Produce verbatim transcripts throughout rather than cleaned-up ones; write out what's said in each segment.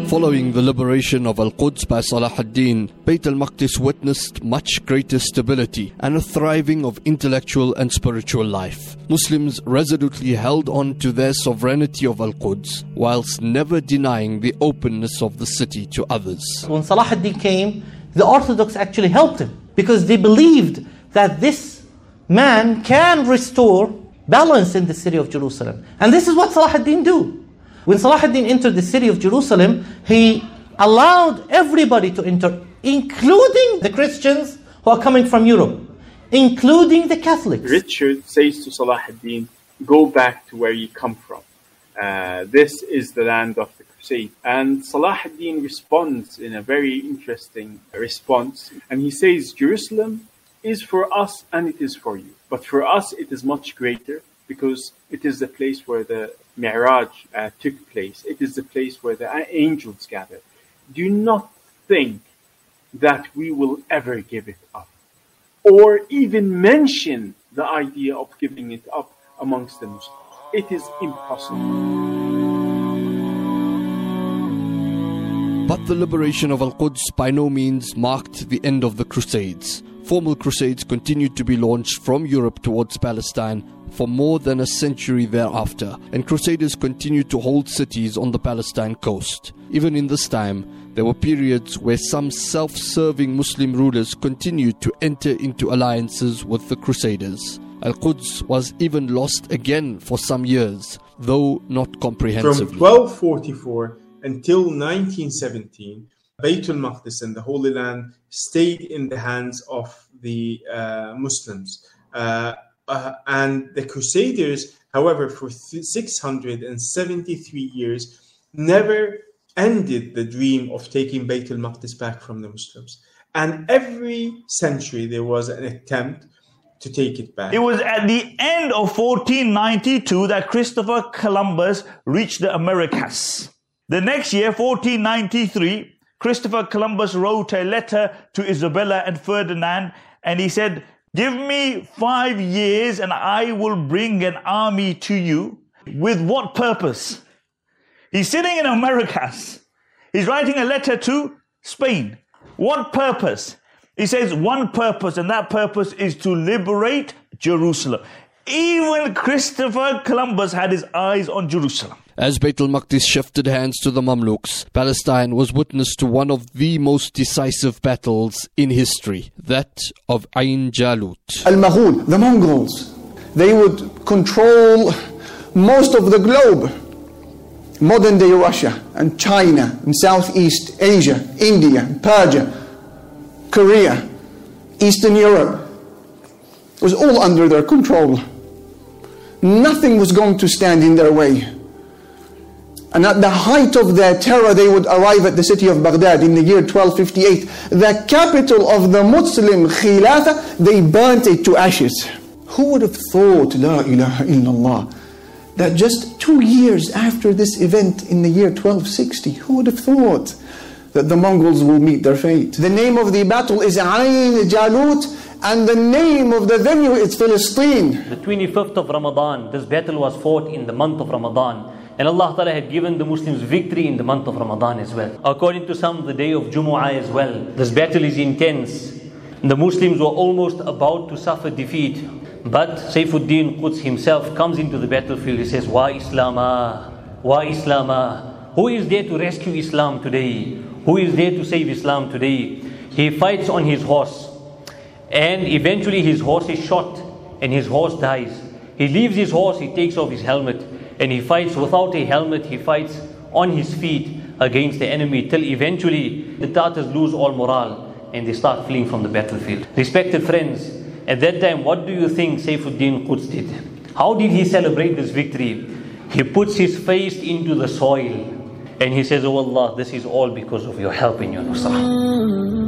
Following the liberation of Al-Quds by Salah ad-Din, Bayt al-Maqdis witnessed much greater stability and a thriving of intellectual and spiritual life. Muslims resolutely held on to their sovereignty of Al-Quds, whilst never denying the openness of the city to others. When Salah ad-Din came, the Orthodox actually helped him, because they believed that this man can restore balance in the city of Jerusalem. And this is what Salah ad-Din do. When Salah ad-Din entered the city of Jerusalem, he allowed everybody to enter, including the Christians who are coming from Europe, including the Catholics. Richard says to Salah ad-Din, go back to where you come from. Uh, this is the land of the Crusade. And Salah ad-Din responds in a very interesting response. And he says, Jerusalem is for us and it is for you. But for us, it is much greater, because it is the place where the Mi'raj uh, took place. It is the place where the angels gathered. Do not think that we will ever give it up, or even mention the idea of giving it up amongst the Muslims. It is impossible. But the liberation of Al-Quds by no means marked the end of the Crusades. Formal crusades continued to be launched from Europe towards Palestine for more than a century thereafter, and crusaders continued to hold cities on the Palestine coast. Even in this time, there were periods where some self-serving Muslim rulers continued to enter into alliances with the crusaders. Al-Quds was even lost again for some years, though not comprehensively. From twelve forty-four until nineteen seventeen, Bayt al-Maqdis and the Holy Land stayed in the hands of the uh, Muslims. Uh, uh, and the Crusaders, however, for six hundred seventy-three years, never ended the dream of taking Bayt al-Maqdis back from the Muslims. And every century there was an attempt to take it back. It was at the end of fourteen ninety-two that Christopher Columbus reached the Americas. The next year, fourteen ninety-three, Christopher Columbus wrote a letter to Isabella and Ferdinand, and he said, give me five years and I will bring an army to you. With what purpose? He's sitting in Americas. He's writing a letter to Spain. What purpose? He says one purpose, and that purpose is to liberate Jerusalem. Even Christopher Columbus had his eyes on Jerusalem. As Bayt al-Maqdis shifted hands to the Mamluks, Palestine was witness to one of the most decisive battles in history, that of Ain Jalut. Al-Maghul, the Mongols, they would control most of the globe. Modern day Russia and China and Southeast Asia, India, Persia, Korea, Eastern Europe, it was all under their control. Nothing was going to stand in their way. And at the height of their terror, they would arrive at the city of Baghdad in the year twelve fifty-eight. The capital of the Muslim Khilafah, they burnt it to ashes. Who would have thought, La ilaha illallah, that just two years after this event in the year twelve sixty, who would have thought that the Mongols will meet their fate? The name of the battle is Ain Jalut, and the name of the venue is Palestine. The twenty-fifth of Ramadan, this battle was fought in the month of Ramadan. And Allah Ta'ala had given the Muslims victory in the month of Ramadan as well. According to some, the day of Jumu'ah as well. This battle is intense. The Muslims were almost about to suffer defeat. But Saifuddin Quds himself comes into the battlefield. He says, Wa Islama, Wa Islama. Who is there to rescue Islam today? Who is there to save Islam today? He fights on his horse. And eventually his horse is shot and his horse dies. He leaves his horse, he takes off his helmet, and he fights without a helmet. He fights on his feet against the enemy, till eventually the Tatars lose all morale and they start fleeing from the battlefield. Respected friends, at that time, what do you think Saifuddin Quds did? How did he celebrate this victory? He puts his face into the soil and he says, Oh Allah, this is all because of your help and your nusrah.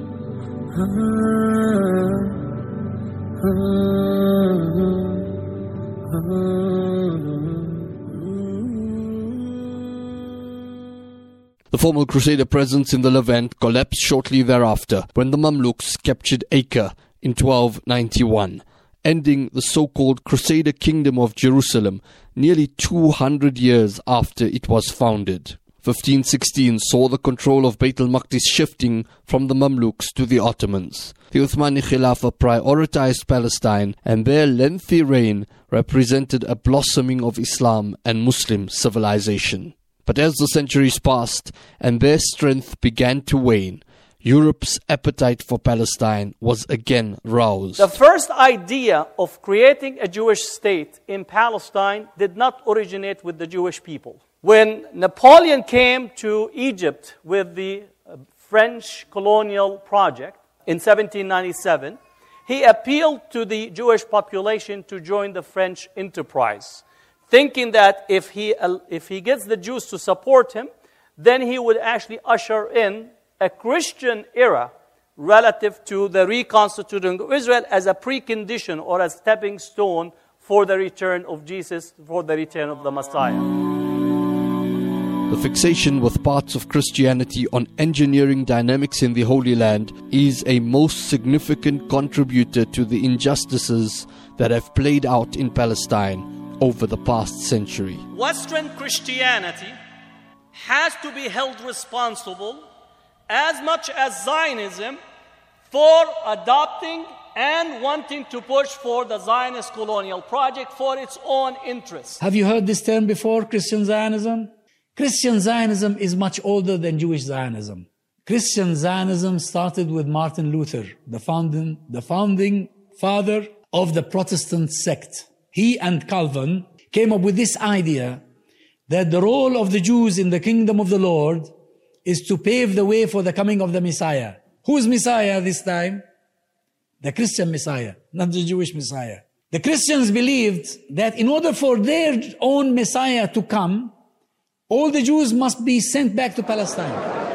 The formal Crusader presence in the Levant collapsed shortly thereafter when the Mamluks captured Acre in twelve ninety-one, ending the so-called Crusader Kingdom of Jerusalem nearly two hundred years after it was founded. fifteen sixteen saw the control of Bayt al-Maqdis shifting from the Mamluks to the Ottomans. The Uthmani Khilafah prioritized Palestine, and their lengthy reign represented a blossoming of Islam and Muslim civilization. But as the centuries passed and their strength began to wane, Europe's appetite for Palestine was again roused. The first idea of creating a Jewish state in Palestine did not originate with the Jewish people. When Napoleon came to Egypt with the French colonial project in seventeen ninety-seven, he appealed to the Jewish population to join the French enterprise, thinking that if he, if he gets the Jews to support him, then he would actually usher in a Christian era relative to the reconstituting of Israel as a precondition or a stepping stone for the return of Jesus, for the return of the Messiah. The fixation with parts of Christianity on engineering dynamics in the Holy Land is a most significant contributor to the injustices that have played out in Palestine over the past century. Western Christianity has to be held responsible as much as Zionism for adopting and wanting to push for the Zionist colonial project for its own interests. Have you heard this term before, Christian Zionism? Christian Zionism is much older than Jewish Zionism. Christian Zionism started with Martin Luther, the founding, the founding father of the Protestant sect. He and Calvin came up with this idea that the role of the Jews in the kingdom of the Lord is to pave the way for the coming of the Messiah. Who is Messiah this time? The Christian Messiah, not the Jewish Messiah. The Christians believed that in order for their own Messiah to come, all the Jews must be sent back to Palestine.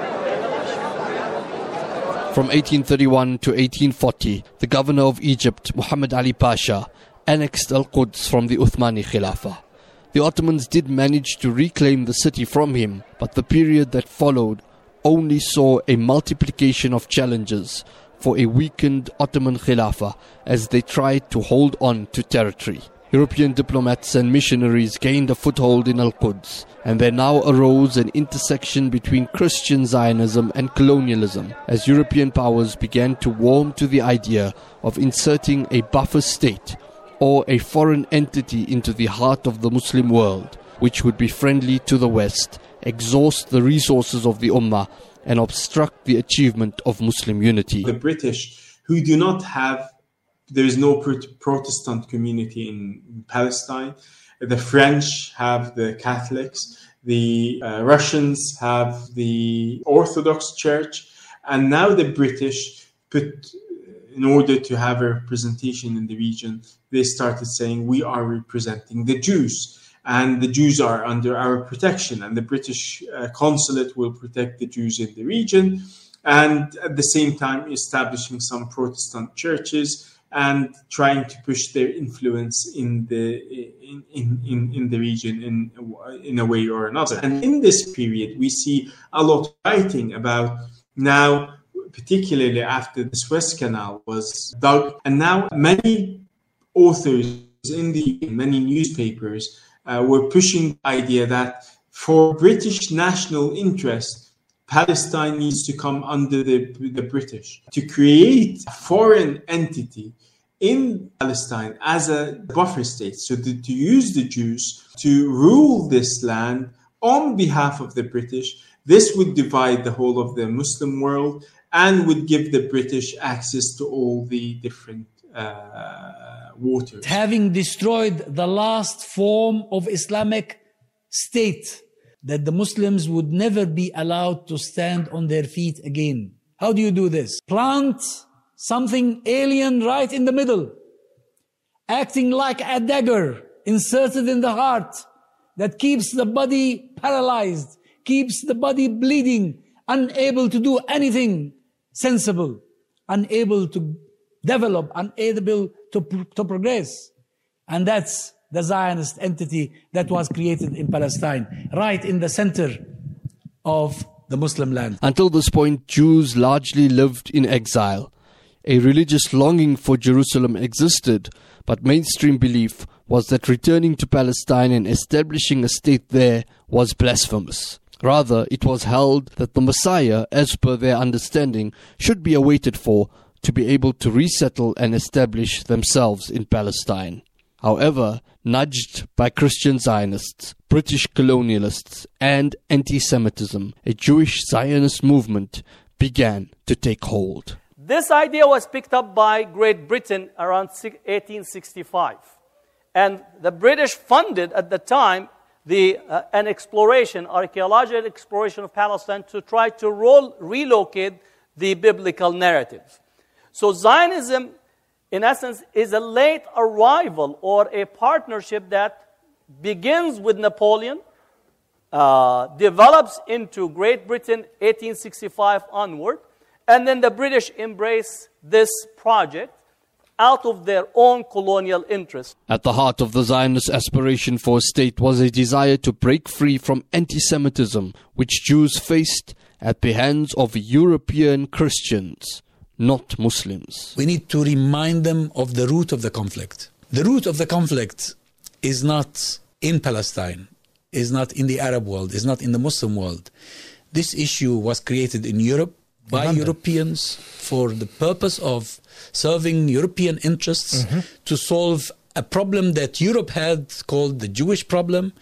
From eighteen thirty-one to eighteen forty, the governor of Egypt, Muhammad Ali Pasha, annexed Al-Quds from the Uthmani Khilafah. The Ottomans did manage to reclaim the city from him, but the period that followed only saw a multiplication of challenges for a weakened Ottoman Khilafah as they tried to hold on to territory. European diplomats and missionaries gained a foothold in Al-Quds, and there now arose an intersection between Christian Zionism and colonialism as European powers began to warm to the idea of inserting a buffer state or a foreign entity into the heart of the Muslim world, which would be friendly to the West, exhaust the resources of the Ummah, and obstruct the achievement of Muslim unity. The British, who do not have, there is no Protestant community in Palestine. The French have the Catholics. The uh, Russians have the Orthodox Church. And now the British put, in order to have a representation in the region, they started saying, we are representing the Jews. And the Jews are under our protection. And the British uh, consulate will protect the Jews in the region. And at the same time, establishing some Protestant churches and trying to push their influence in the in, in, in the region in, in a way or another. And in this period, we see a lot of writing about now, particularly after the Suez Canal was dug, and now many authors in the many newspapers uh, were pushing the idea that for British national interest, Palestine needs to come under the, the British. To create a foreign entity in Palestine as a buffer state, so to, to use the Jews to rule this land on behalf of the British, this would divide the whole of the Muslim world and would give the British access to all the different uh, waters. Having destroyed the last form of Islamic state, that the Muslims would never be allowed to stand on their feet again. How do you do this? Plant something alien right in the middle, acting like a dagger inserted in the heart that keeps the body paralyzed, keeps the body bleeding, unable to do anything sensible, unable to develop, unable to, to progress. And that's the Zionist entity that was created in Palestine, right in the center of the Muslim land. Until this point, Jews largely lived in exile. A religious longing for Jerusalem existed, but mainstream belief was that returning to Palestine and establishing a state there was blasphemous. Rather, it was held that the Messiah, as per their understanding, should be awaited for to be able to resettle and establish themselves in Palestine. However, nudged by Christian Zionists, British colonialists, and anti-Semitism, a Jewish Zionist movement began to take hold. This idea was picked up by Great Britain around eighteen sixty-five. And the British funded at the time the uh, an exploration, archaeological exploration of Palestine to try to roll, relocate the biblical narrative. So Zionism, in essence, is a late arrival or a partnership that begins with Napoleon, uh, develops into Great Britain eighteen sixty-five onward, and then the British embrace this project out of their own colonial interests. At the heart of the Zionist aspiration for a state was a desire to break free from anti-Semitism, which Jews faced at the hands of European Christians, not Muslims. We need to remind them of the root of the conflict. The root of the conflict is not in Palestine, is not in the Arab world, is not in the Muslim world. This issue was created in Europe by London. Europeans for the purpose of serving European interests mm-hmm. to solve a problem that Europe had called the Jewish problem,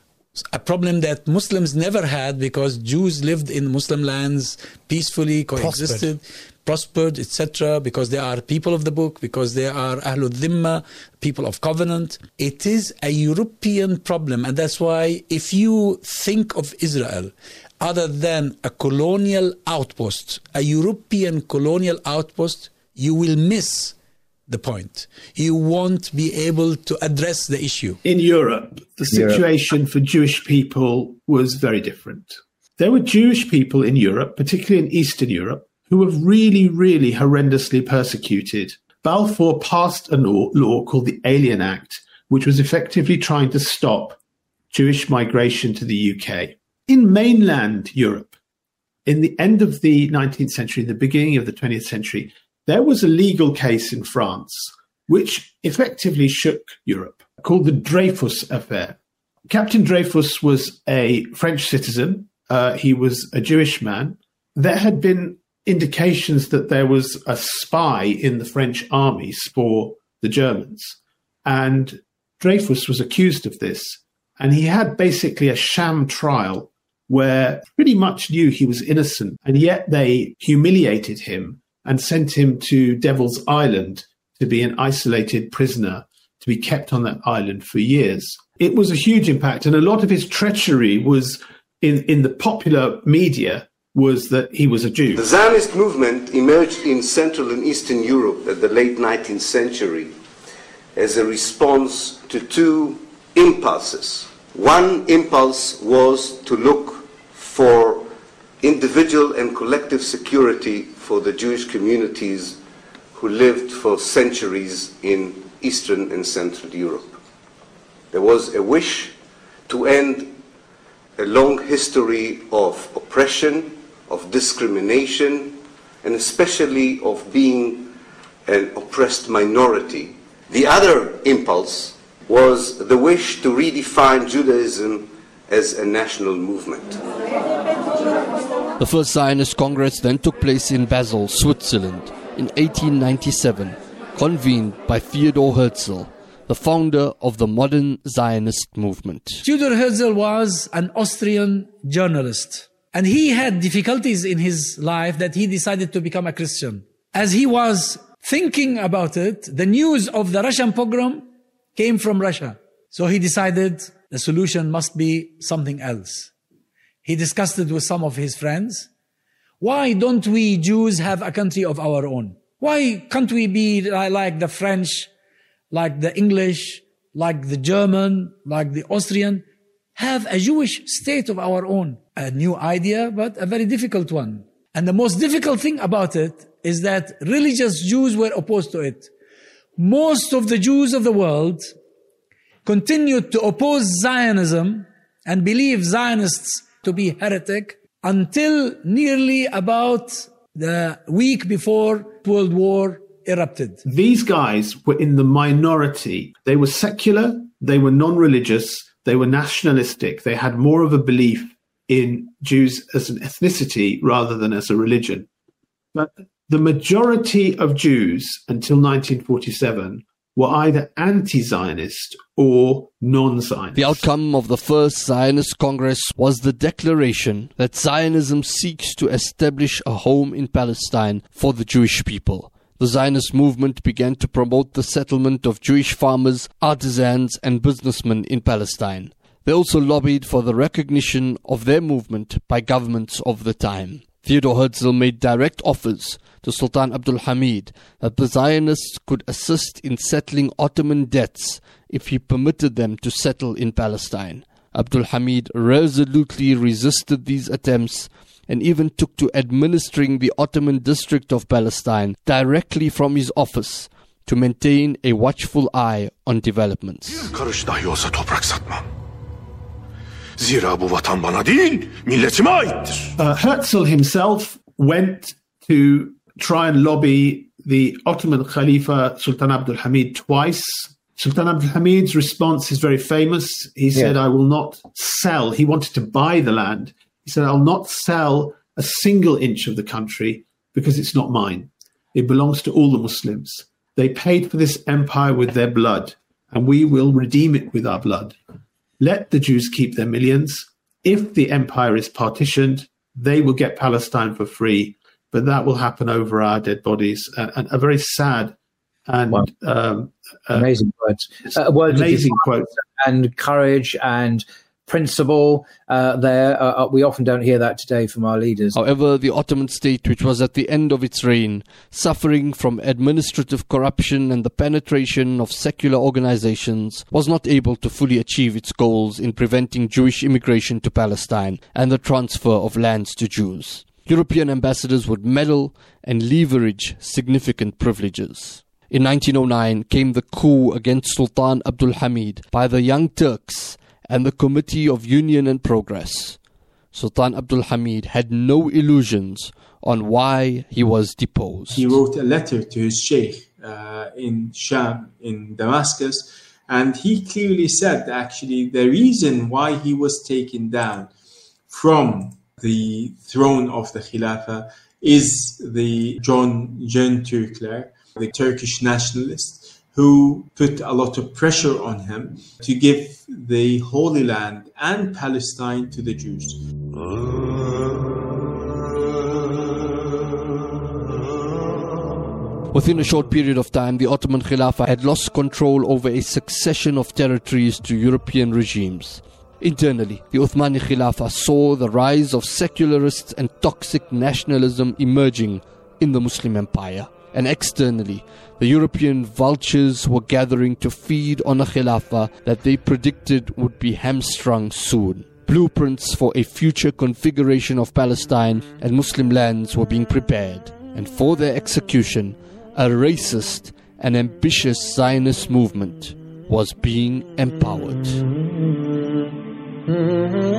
a problem that Muslims never had because Jews lived in Muslim lands peacefully, coexisted, prospered, et cetera, because they are people of the book, because they are Ahlul Dhimma, people of covenant. It is a European problem, and that's why if you think of Israel other than a colonial outpost, a European colonial outpost, you will miss the point. You won't be able to address the issue. In Europe, the situation Europe. for Jewish people was very different. There were Jewish people in Europe, particularly in Eastern Europe, who were really, really horrendously persecuted. Balfour passed a law called the Alien Act, which was effectively trying to stop Jewish migration to the U K. In mainland Europe, in the end of the nineteenth century, the beginning of the twentieth century, there was a legal case in France which effectively shook Europe, called the Dreyfus Affair. Captain Dreyfus was a French citizen. Uh, he was a Jewish man. There had been indications that there was a spy in the French armies for the Germans. And Dreyfus was accused of this. And he had basically a sham trial where pretty much knew he was innocent. And yet they humiliated him and sent him to Devil's Island to be an isolated prisoner, to be kept on that island for years. It was a huge impact. And a lot of his treachery was in, in the popular media was that he was a Jew. The Zionist movement emerged in Central and Eastern Europe at the late nineteenth century as a response to two impulses. One impulse was to look for individual and collective security for the Jewish communities who lived for centuries in Eastern and Central Europe. There was a wish to end a long history of oppression, of discrimination, and especially of being an oppressed minority. The other impulse was the wish to redefine Judaism as a national movement. The first Zionist Congress then took place in Basel, Switzerland, in eighteen ninety-seven, convened by Theodor Herzl, the founder of the modern Zionist movement. Theodor Herzl was an Austrian journalist, and he had difficulties in his life that he decided to become a Christian. As he was thinking about it, the news of the Russian pogrom came from Russia. So he decided the solution must be something else. He discussed it with some of his friends. Why don't we Jews have a country of our own? Why can't we be like the French, like the English, like the German, like the Austrian? Have a Jewish state of our own. A new idea, but a very difficult one. And the most difficult thing about it is that religious Jews were opposed to it. Most of the Jews of the world continued to oppose Zionism and believe Zionists to be heretic until nearly about the week before World War erupted. These guys were in the minority. They were secular, they were non-religious, they were nationalistic, they had more of a belief in Jews as an ethnicity rather than as a religion. But the majority of Jews until nineteen forty-seven were either anti-Zionist or non-Zionist. The outcome of the first Zionist Congress was the declaration that Zionism seeks to establish a home in Palestine for the Jewish people. The Zionist movement began to promote the settlement of Jewish farmers, artisans, and businessmen in Palestine. They also lobbied for the recognition of their movement by governments of the time. Theodor Herzl made direct offers to Sultan Abdul Hamid that the Zionists could assist in settling Ottoman debts if he permitted them to settle in Palestine. Abdul Hamid resolutely resisted these attempts and even took to administering the Ottoman district of Palestine directly from his office to maintain a watchful eye on developments. Uh, Herzl himself went to try and lobby the Ottoman Khalifa Sultan Abdul Hamid twice. Sultan Abdul Hamid's response is very famous. He yeah. said, I will not sell. He wanted to buy the land. He said, I'll not sell a single inch of the country because it's not mine. It belongs to all the Muslims. They paid for this empire with their blood, and we will redeem it with our blood. Let the Jews keep their millions. If the empire is partitioned, they will get Palestine for free, but that will happen over our dead bodies. And, and a very sad and wow. um, uh, amazing words, uh, words amazing quotes and courage and principle. Uh, there, uh, we often don't hear that today from our leaders. However, the Ottoman state, which was at the end of its reign, suffering from administrative corruption and the penetration of secular organizations, was not able to fully achieve its goals in preventing Jewish immigration to Palestine and the transfer of lands to Jews. European ambassadors would meddle and leverage significant privileges. In nineteen oh nine came the coup against Sultan Abdul Hamid by the Young Turks and the Committee of Union and Progress. Sultan Abdul Hamid had no illusions on why he was deposed. He wrote a letter to his sheikh uh, in Sham, in Damascus, and he clearly said actually the reason why he was taken down from the throne of the Khilafah is the John John Türkler, the Turkish nationalist, who put a lot of pressure on him to give the Holy Land and Palestine to the Jews. Within a short period of time, the Ottoman Khilafah had lost control over a succession of territories to European regimes. Internally, the Uthmani Khilafah saw the rise of secularists and toxic nationalism emerging in the Muslim empire. And externally, the European vultures were gathering to feed on a Khilafah that they predicted would be hamstrung soon. Blueprints for a future configuration of Palestine and Muslim lands were being prepared, and for their execution, a racist and ambitious Zionist movement was being empowered.